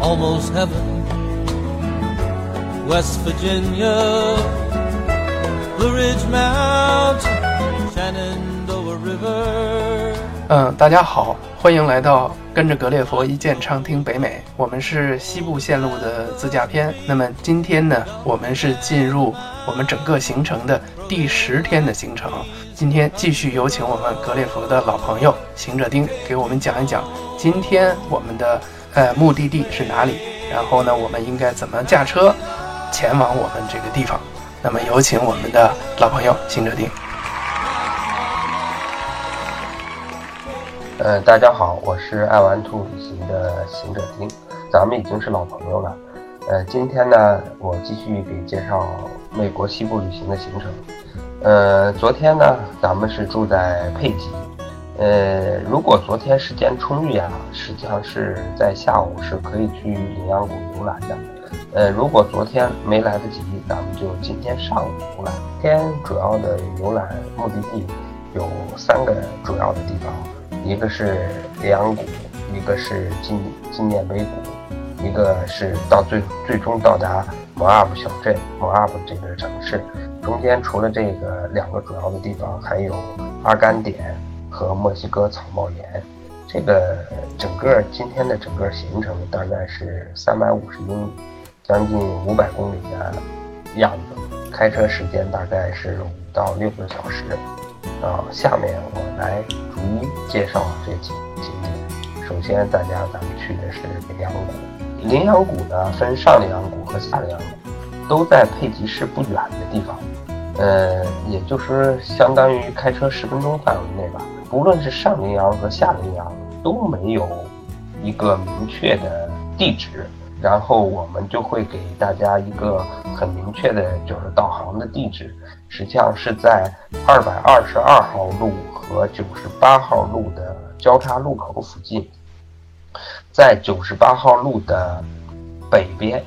almost heaven. West Virginia, Blue Ridge Mountain, Shenandoah River. 大家好，欢迎来到跟着格列佛一剑畅听北美。我们是西部线路的自驾篇。那么今天呢，我们是进入我们整个行程的第10天的行程。今天继续有请我们格列佛的老朋友行者丁给我们讲一讲今天我们的目的地是哪里，然后呢，我们应该怎么驾车前往我们这个地方。那么有请我们的老朋友行者丁。 大家好，我是爱玩兔旅行的行者丁，咱们已经是老朋友了。今天呢，我继续给介绍美国西部旅行的行程。昨天呢，咱们是住在佩吉。如果昨天时间充裕啊，实际上是在下午是可以去羚羊谷游览的。如果昨天没来得及，咱们就今天上午游览。今天主要的游览目的地有3个主要的地方。一个是羚羊谷，一个是纪念碑谷，一个是最终到达摩阿布小镇摩阿布这个城市。中间除了这个2个主要的地方，还有阿甘点和墨西哥草帽岩。这个今天的整个行程大概是350英里，将近500公里的样子，开车时间大概是5到6个小时。下面我来逐一介绍这几个景点。首先咱们去的是羚羊谷。羚羊谷呢分上羚羊谷和下羚羊谷，都在佩吉市不远的地方，也就是相当于开车10分钟范围内吧。不论是上羚羊和下羚羊都没有一个明确的地址，然后我们就会给大家一个很明确的就是导航的地址，实际上是在222号路和98号路的交叉路口附近。在98号路的北边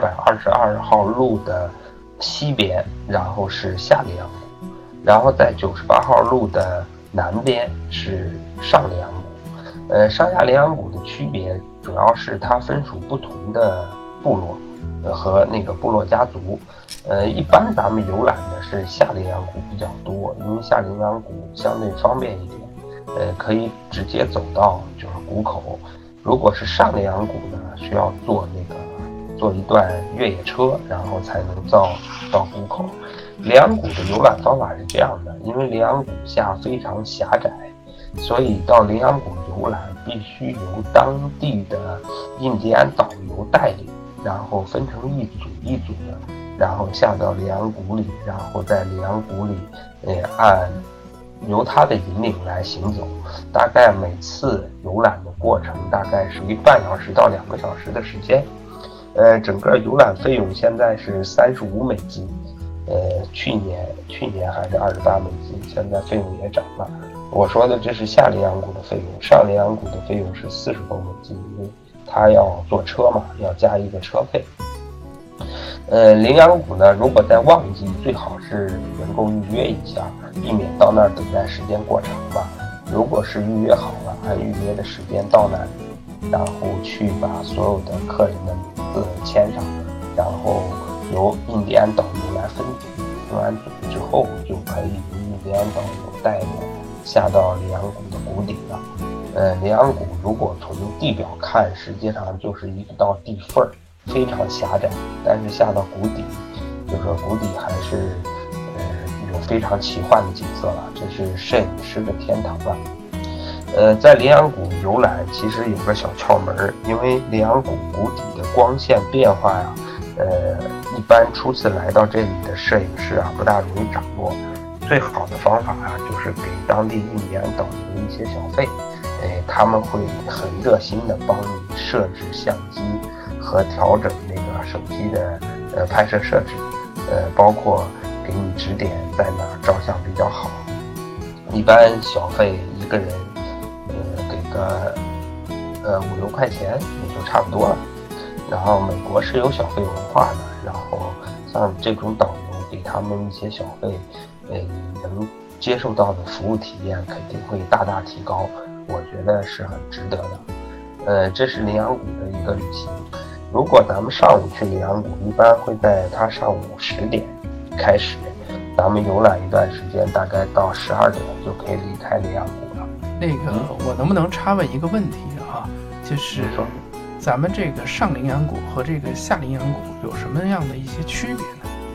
，222号路的西边，然后是下羚羊谷，然后在98号路的南边是上羚羊谷。上下羚羊谷的区别主要是它分属不同的部落和那个部落家族。一般咱们游览的是下羚羊谷比较多，因为下羚羊谷相对方便一点，可以直接走到就是谷口。如果是上羚羊谷呢，需要坐一段越野车，然后才能到谷口。羚羊谷的游览方法是这样的，因为羚羊谷下非常狭窄，所以到羚羊谷游览必须由当地的印第安导游带领，然后分成一组一组的，然后下到羚羊谷里，然后在羚羊谷里由他的引领来行走。大概每次游览的过程大概是1半小时到2个小时的时间。整个游览费用现在是35美金，去年还是28美金，现在费用也涨了。我说的这是下羚羊谷的费用，上羚羊谷的费用是40多美金，因为他要坐车嘛，要加一个车费。羚羊谷呢，如果在旺季最好是能够预约一下，避免到那儿等待时间过长吧。如果是预约好了，按预约的时间到那里，然后去把所有的客人的名字签上，然后由印第安导游来分组，分完组之后就可以由印第安导游带着下到羚羊谷的谷底了。羚羊谷如果从地表看，实际上就是一道地缝，非常狭窄，但是下到谷底，就是谷底还是有非常奇幻的景色了，这是摄影师的天堂了。在羚羊谷游览其实有个小窍门，因为羚羊谷谷底的光线变化呀，一般初次来到这里的摄影师啊不大容易掌握。最好的方法啊，就是给当地印第安导游一些小费，他们会很热心的帮你设置相机和调整那个手机的拍摄设置，包括给你指点在哪儿照相比较好。一般小费一个人给个5-6块钱也就差不多了。然后美国是有小费文化的，然后像这种导游给他们一些小费，你能接受到的服务体验肯定会大大提高，我觉得是很值得的。这是羚羊谷的一个旅行。 如果咱们上午去羚羊谷，一般会在它上午10点开始，咱们游览一段时间，大概到12点就可以离开羚羊谷了。 那个，我能不能插问一个问题啊？就是咱们这个上羚羊谷和这个下羚羊谷有什么样的一些区别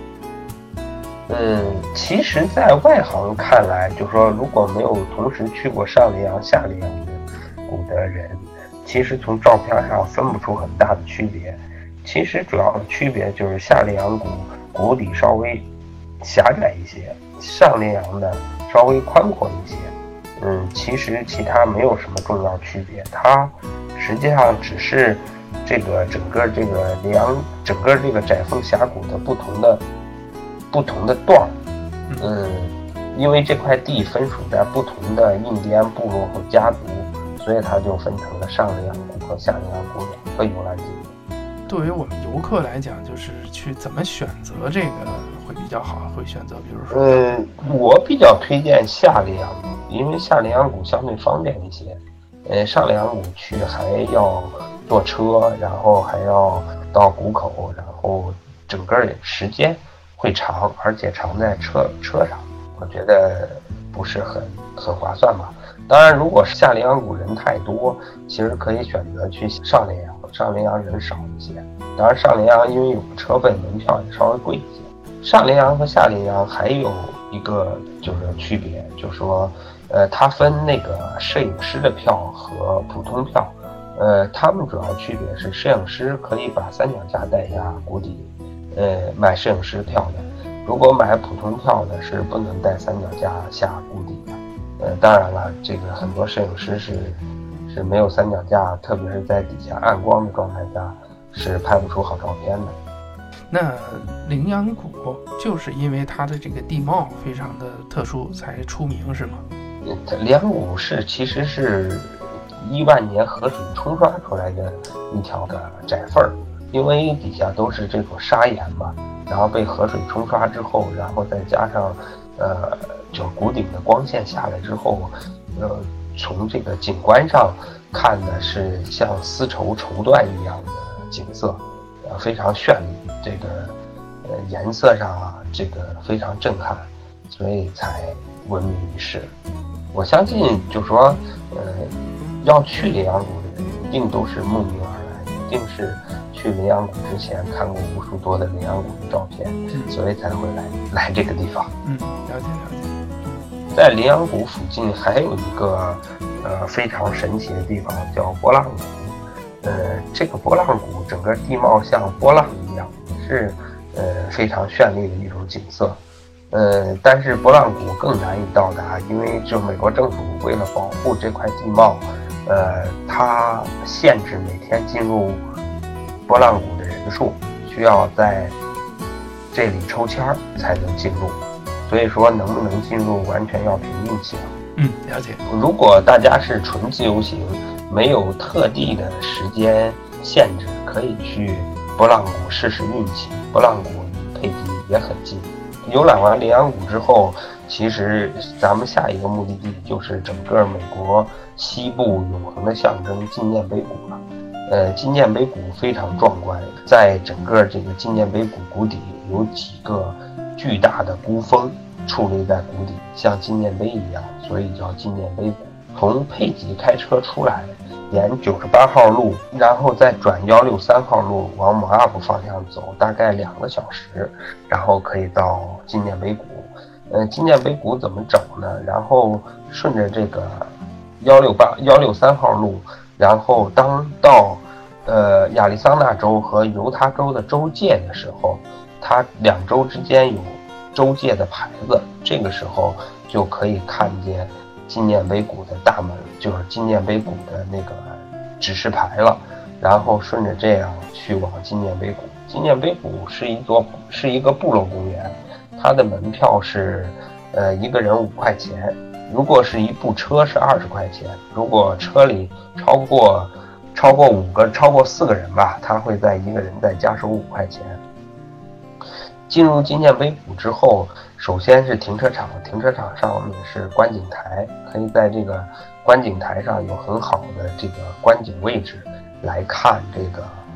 呢？其实在外行看来，就是说如果没有同时去过上羚羊下羚羊谷的人，其实从照片上分不出很大的区别。其实主要的区别就是下羚羊谷谷底稍微狭窄一些，上羚羊呢稍微宽阔一些。其实其他没有什么重要区别，它实际上只是这个整个这个羚羊整个这个窄缝峡谷的不同的段。因为这块地分属在不同的印第安部落和家族，所以它就分成了上羚羊谷和下羚羊谷2个游览地点。 对于我们游客来讲，就是去怎么选择这个会比较好？会选择比如说， 我比较推荐下羚羊谷，因为下羚羊谷相对方便一些。上羚羊谷去还要坐车，然后还要到谷口，然后整个时间会长，而且长在车上，我觉得不是很划算吧。当然，如果是下羚羊谷人太多，其实可以选择去上羚羊，上羚羊人少一些。当然，上羚羊因为有车费，门票也稍微贵一些。上羚羊和下羚羊还有一个就是区别，就是说，它分那个摄影师的票和普通票。他们主要区别是，摄影师可以把三脚架带下谷底，买摄影师票的。如果买普通票的是不能带三脚架下谷底的。当然了，这个很多摄影师是没有三脚架，特别是在底下暗光的状态下是拍不出好照片的。 那羚羊谷就是因为它的这个地貌非常的特殊才出名是吗？ 羚羊谷其实是1万年河水冲刷出来的一条的窄缝，因为底下都是这种砂岩嘛，然后被河水冲刷之后，然后再加上就谷顶的光线下来之后，从这个景观上看的是像丝绸绸缎一样的景色，非常绚丽，这个颜色上啊，这个非常震撼，所以才闻名于世。我相信就是说，要去羚羊谷的人一定都是慕名而来，一定是去羚羊谷之前看过无数多的羚羊谷的照片，所以才会来这个地方。 了解。 在羚羊谷附近还有一个非常神奇的地方叫波浪谷。这个波浪谷整个地貌像波浪一样，是非常绚丽的一种景色。但是波浪谷更难以到达，因为就美国政府为了保护这块地貌，它限制每天进入波浪谷的人数，需要在这里抽签才能进入。所以说能不能进入完全要凭运气了。 了解。 如果大家是纯自由行，没有特地的时间限制，可以去波浪谷试试运气。波浪谷离佩吉也很近。游览完羚羊谷之后，其实咱们下一个目的地就是整个美国西部永恒的象征纪念碑谷了。纪念碑谷非常壮观，在整个这个纪念碑谷谷底有几个巨大的孤峰矗立在谷底，像纪念碑一样，所以叫纪念碑谷。从佩吉开车出来，沿98号路，然后再转163号路往摩阿布方向走，大概2个小时，然后可以到纪念碑谷。纪念碑谷怎么走呢？然后顺着这个163号路，然后当到亚利桑那州和犹他州的州界的时候，它2州之间有州界的牌子，这个时候就可以看见纪念碑谷的大门，就是纪念碑谷的那个指示牌了。然后顺着这样去往纪念碑谷。纪念碑谷是一个部落公园，它的门票是一个人5块钱，如果是一部车是20块钱，如果车里超过4个人吧，他会在一个人再加收5块钱。进入纪念碑谷之后，首先是停车场，停车场上面是观景台，可以在这个观景台上有很好的这个观景位置来看这个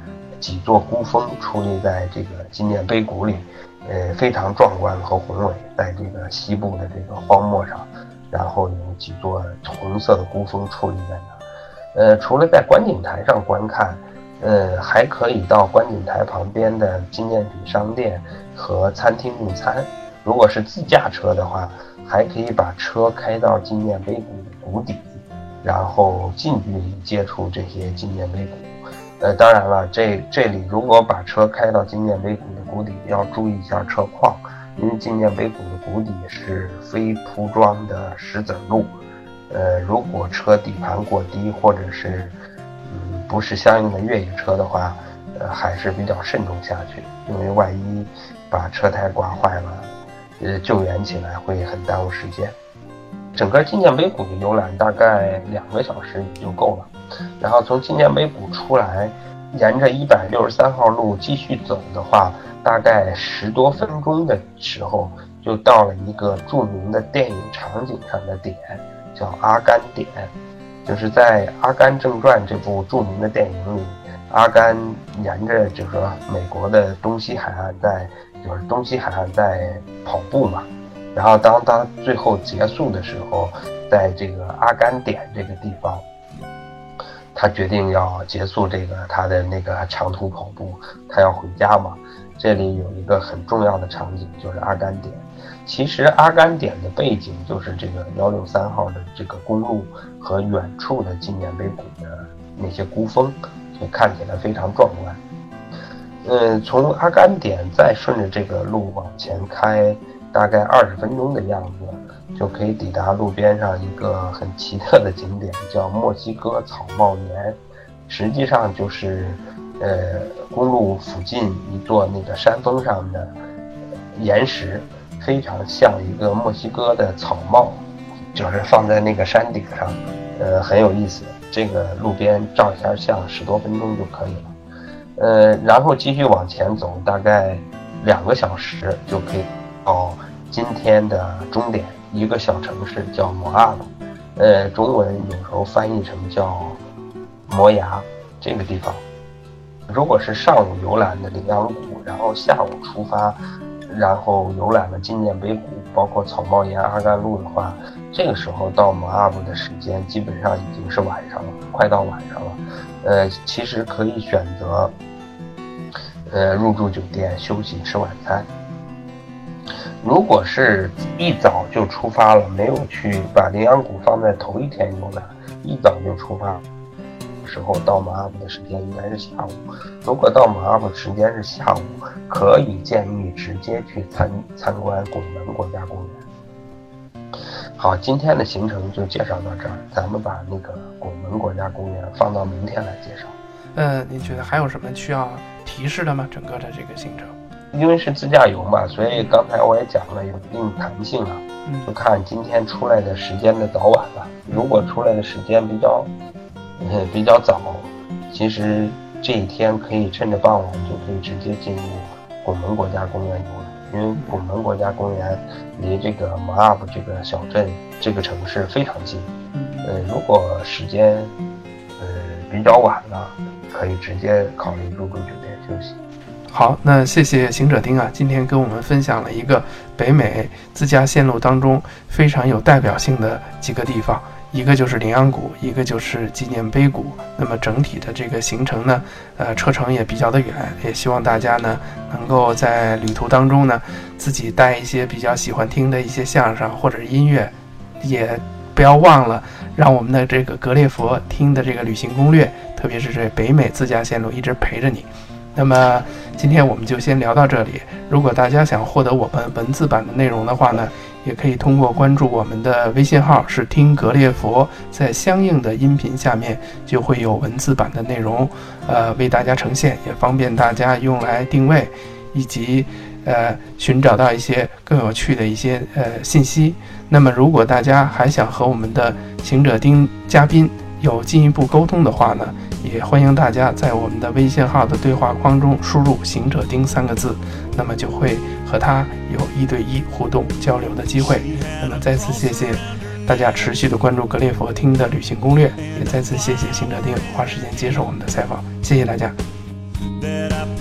几座孤峰矗立在这个纪念碑谷里，非常壮观和宏伟，在这个西部的这个荒漠上，然后有几座红色的孤峰矗立在那。除了在观景台上观看，还可以到观景台旁边的纪念品商店和餐厅用餐。如果是自驾车的话，还可以把车开到纪念碑谷的谷底，然后近距离接触这些纪念碑谷。当然了，这里如果把车开到纪念碑谷的谷底，要注意一下车况，因为纪念碑谷的谷底是非铺装的石子路。如果车底盘过低，或者是不是相应的越野车的话，还是比较慎重下去，因为万一把车胎刮坏了，救援起来会很耽误时间。整个纪念碑谷的游览大概2个小时也就够了。然后从纪念碑谷出来，沿着163号路继续走的话，大概10多分钟的时候就到了一个著名的电影场景上的点，叫阿甘点。就是在《阿甘正传》这部著名的电影里，阿甘沿着这个美国的东西海岸在跑步嘛，然后当他最后结束的时候，在这个阿甘点这个地方，他决定要结束他的那个长途跑步，他要回家嘛。这里有一个很重要的场景，就是阿甘点。其实阿甘点的背景就是这个163号的这个公路和远处的纪念碑谷的那些孤峰，所以看起来非常壮观。从阿甘点再顺着这个路往前开，大概20分钟的样子，就可以抵达路边上一个很奇特的景点，叫墨西哥草帽岩。实际上就是公路附近一座那个山峰上的岩石，非常像一个墨西哥的草帽，就是放在那个山顶上，很有意思。这个路边照一下相10多分钟就可以了。然后继续往前走，大概2个小时就可以到今天的终点，一个小城市叫摩阿布，中文有时候翻译成叫摩崖这个地方。如果是上午游览的羚羊谷，然后下午出发，然后游览了纪念碑谷，包括草帽岩、阿甘路的话，这个时候到摩阿布的时间基本上已经是晚上了，快到晚上了。其实可以选择入住酒店休息吃晚餐。如果是一早就出发了，没有去把羚羊谷放在头一天游览，一早就出发时候到摩阿布的时间应该是下午。如果到摩阿布时间是下午，可以建议直接去参观拱门国家公园。好，今天的行程就介绍到这儿，咱们把那个拱门国家公园放到明天来介绍。 您觉得还有什么需要提示的吗？整个的这个行程， 因为是自驾游嘛，所以刚才我也讲了，有一定弹性啊，就看今天出来的时间的早晚了。如果出来的时间比较早，其实这一天可以趁着傍晚就可以直接进入拱门国家公园游览，因为拱门国家公园离这个摩阿布这个小镇这个城市非常近。如果时间比较晚了，可以直接考虑入住酒店休息。 好，那谢谢行者丁啊，今天跟我们分享了一个北美自驾线路当中非常有代表性的几个地方，一个就是羚羊谷，一个就是纪念碑谷。那么整体的这个行程呢，车程也比较的远，也希望大家呢能够在旅途当中呢自己带一些比较喜欢听的一些相声或者音乐，也不要忘了让我们的这个格列佛听的这个旅行攻略，特别是这北美自驾线路一直陪着你。那么今天我们就先聊到这里，如果大家想获得我们文字版的内容的话呢，也可以通过关注我们的微信号是听格列佛，在相应的音频下面就会有文字版的内容为大家呈现，也方便大家用来定位以及寻找到一些更有趣的一些信息。那么如果大家还想和我们的行者丁嘉宾有进一步沟通的话呢，也欢迎大家在我们的微信号的对话框中输入行者丁3个字，那么就会和他有1对1互动交流的机会。那么再次谢谢大家持续的关注格列佛听的旅行攻略，也再次谢谢行者丁花时间接受我们的采访，谢谢大家。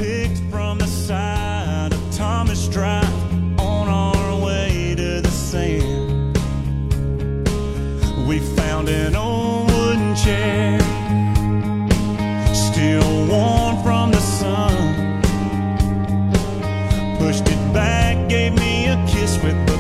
picked from the side of Thomas Drive on our way to the sand. We found an old wooden chair, still warm from the sun. Pushed it back, gave me a kiss with